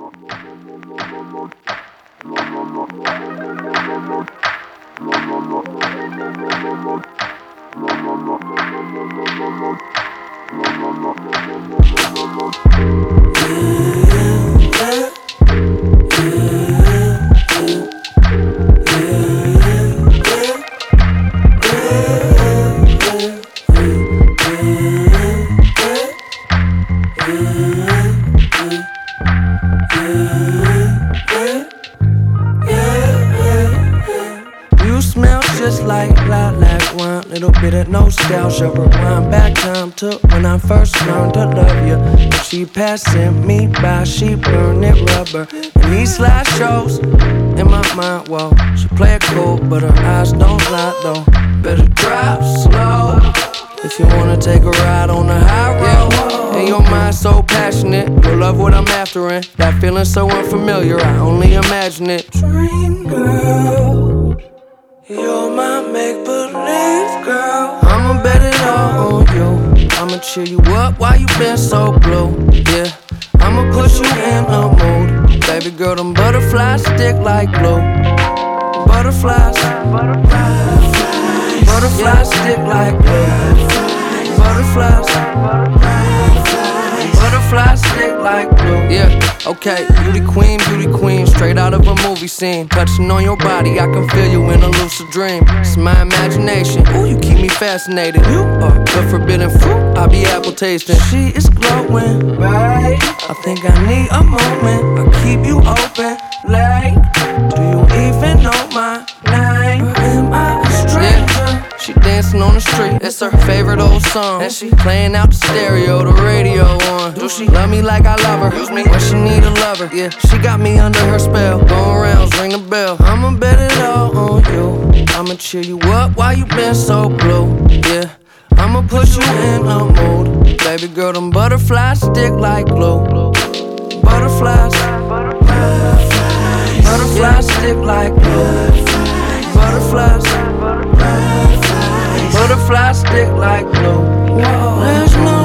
You smell just like lilac wine, little bit of nostalgia. Rewind back time to when I first learned to love you. When she passing me by, she burning rubber. And these last shows in my mind, whoa, she play it cool, but her eyes don't lie though. Better drive slow if you wanna take a ride on the high road. And your mind so passionate, you'll love what I'm after. And that feeling so unfamiliar, I only imagine it. Dream girl, you're my make-believe girl. I'ma bet it all on you. I'ma cheer you up while you been so blue. Yeah, I'ma push you in the mood. Baby girl, them butterflies stick like glue. Butterflies, butterflies stick like glue. Butterflies, butterflies stick like glue. Yeah, okay, beauty queen, straight out of a movie scene. Touching on your body, I can feel you in a lucid dream. It's my imagination, ooh, you keep me fascinated. You are the forbidden fruit, I be apple tasting. She is glowing, right? I think I need a moment, I keep you open, like, do you even know my name? Or am I a stranger? Yeah. She dancing on the street, it's her favorite old song. And she playing out the stereo, the radio on. Do she love me like I love her? Use me when she need a lover. Yeah, she got me under her spell. Going rounds, ring the bell. I'ma bet it all on you. I'ma cheer you up while you been so blue. Yeah, I'ma put you in a mood. Baby girl, them butterflies stick like glue. Butterflies, butterflies stick like glue. Butterflies, butterflies stick like glue. There's no